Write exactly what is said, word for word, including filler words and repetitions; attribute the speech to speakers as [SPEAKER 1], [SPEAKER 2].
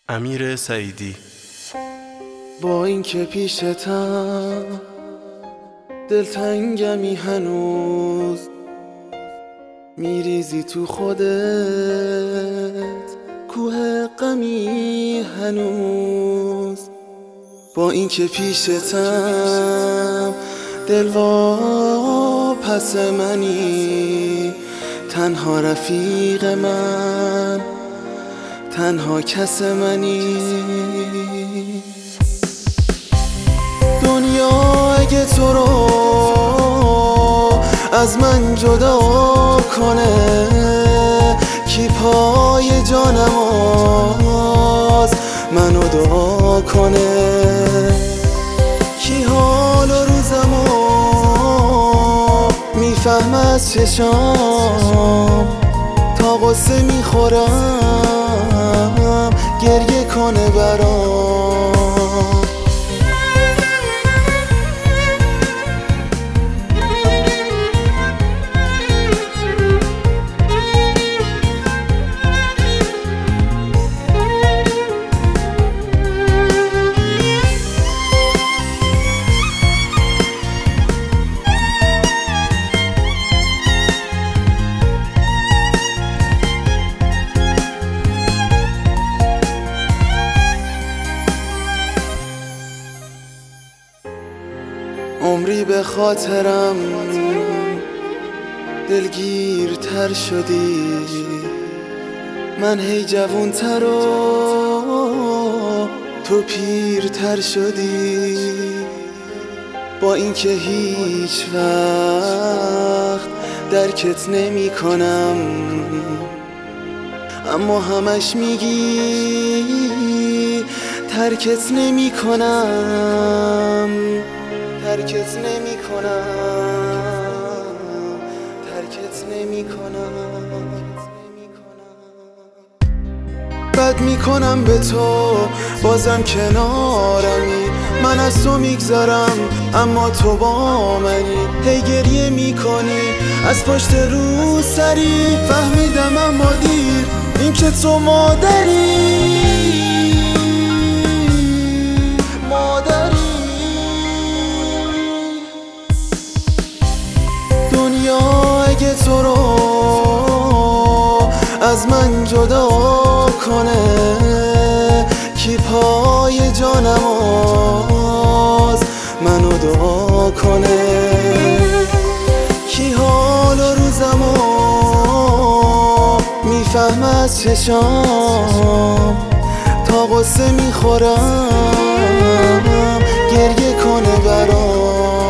[SPEAKER 1] امیر سعیدی.
[SPEAKER 2] با این که پیشتم دلتنگمی هنوز، میریزی تو خودت کوه غمی هنوز. با این که پیشتم دلوا پس منی، تنها رفیق من، تنها کس منی. دنیا اگه تو رو از من جدا کنه، کی پای جانم آز منو دعا کنه، کی حال و روزمو میفهم از چشام، تا قصه میخورم گریه کنه برام. عمری به خاطرم دلگیرتر شدی، من هی جوونتر و تو پیرتر شدی. با این که هیچ وقت درکت نمی کنم، اما همش میگی ترکت نمی کنم، ترکت نمی کنم، ترکت نمی کنم. بد می کنم به تو بازم کنارمی، من از تو میگذرم اما تو با منی. هی گریه می کنی از پشت رو سری، فهمیدم اما دیر این که تو مادری، مادری. دنیا اگه تو رو از من جدا کنه، کی پای جانم آز منو دعا کنه، کی حال و روزمو میفهم از چشام، تا قصه میخورم گریه کنه برام.